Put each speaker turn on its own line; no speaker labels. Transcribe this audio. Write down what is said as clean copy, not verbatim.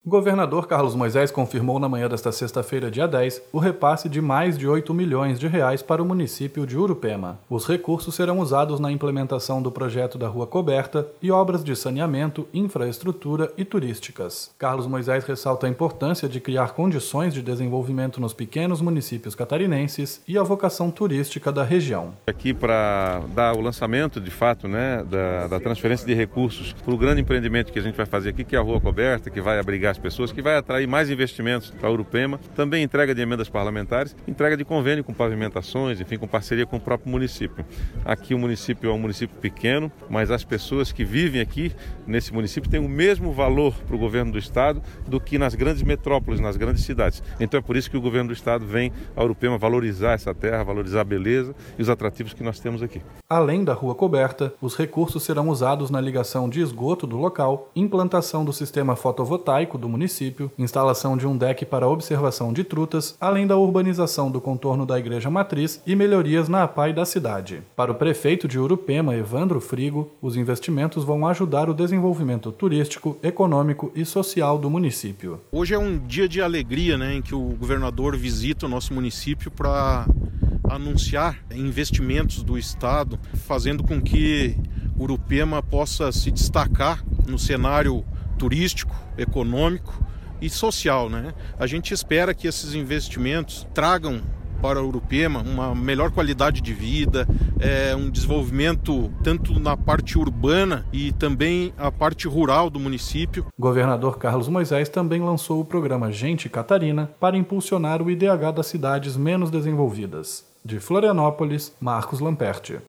O governador Carlos Moisés confirmou na manhã desta sexta-feira, dia 10, o repasse de mais de 8 milhões de reais para o município de Urupema. Os recursos serão usados na implementação do projeto da Rua Coberta e obras de saneamento, infraestrutura e turísticas. Carlos Moisés ressalta a importância de criar condições de desenvolvimento nos pequenos municípios catarinenses e a vocação turística da região.
Aqui para dar o lançamento, de fato, da transferência de recursos para o grande empreendimento que a gente vai fazer aqui, que é a Rua Coberta, que vai abrigar as pessoas, que vai atrair mais investimentos para Urupema, também entrega de emendas parlamentares, entrega de convênio com pavimentações, enfim, com parceria com o próprio município. Aqui o município é um município pequeno, mas as pessoas que vivem aqui nesse município têm o mesmo valor para o governo do estado do que nas grandes metrópoles, nas grandes cidades. Então é por isso que o governo do estado vem a Urupema valorizar essa terra, valorizar a beleza e os atrativos que nós temos aqui.
Além da Rua Coberta, os recursos serão usados na ligação de esgoto do local, implantação do sistema fotovoltaico do município, instalação de um deck para observação de trutas, além da urbanização do contorno da Igreja Matriz e melhorias na APAI da cidade. Para o prefeito de Urupema, Evandro Frigo, os investimentos vão ajudar o desenvolvimento turístico, econômico e social do município.
Hoje é um dia de alegria, em que o governador visita o nosso município para anunciar investimentos do estado, fazendo com que Urupema possa se destacar no cenário turístico, econômico e social. A gente espera que esses investimentos tragam para Urupema uma melhor qualidade de vida, um desenvolvimento tanto na parte urbana e também a parte rural do município.
O governador Carlos Moisés também lançou o programa Gente Catarina para impulsionar o IDH das cidades menos desenvolvidas. De Florianópolis, Marcos Lamperti.